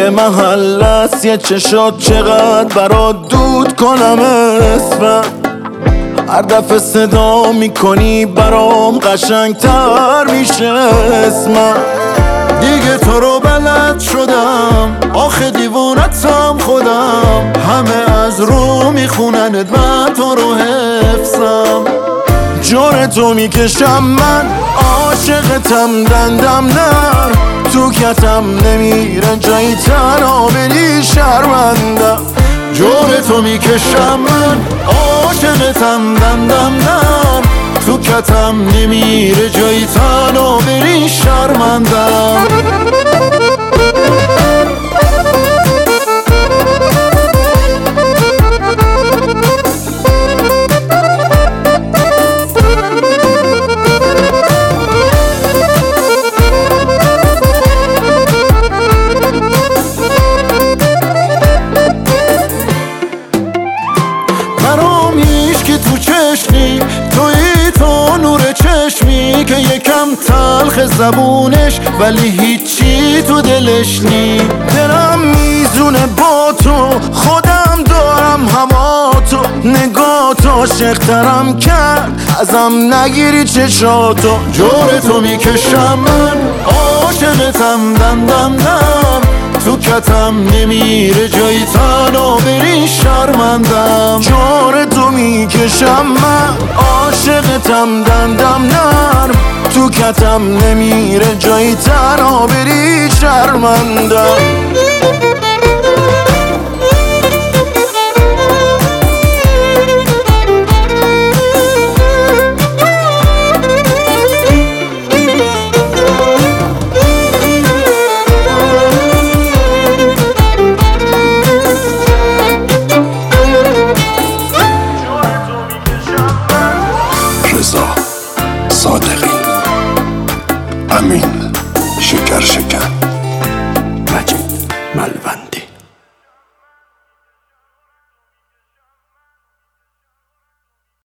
یه محل است، یه چشات چقدر برات دود کنم اسمم. هر دفعه صدا میکنی برام قشنگتر میشه اسمم. دیگه تو رو بلد شدم، آخه دیوونتم خودم. همه از رو میخونند من تو رو حفظم. جور تو میکشم من، عاشقتم دندم نر. تو کتم نمیره جایی تنها بری شرمندم. جور تو میکشم من، عاشقتم دندم نر. تو کتم نمیره جایی تنها بری شرمندم. برام هیچکی تو چشمی، تویی تو نور چشمی که یکم تلخ زبونش ولی هیچی تو دلش نی. دلم میزونه با تو، خودم دارم هوا تو. نگاه تو عاشق‌ترم کرد، ازم نگیری چشاتو. جور تو میکشم من، عاشقتم دندم نم. تو کتم نمیره جایی تنها بری شرمندم. جور تو میکشم من، عاشقتم دندم نرم. تو کتم نمیره جایی تنها بری شرمندم. رضا صادقی، امین شکر شکن، مجید ملوند.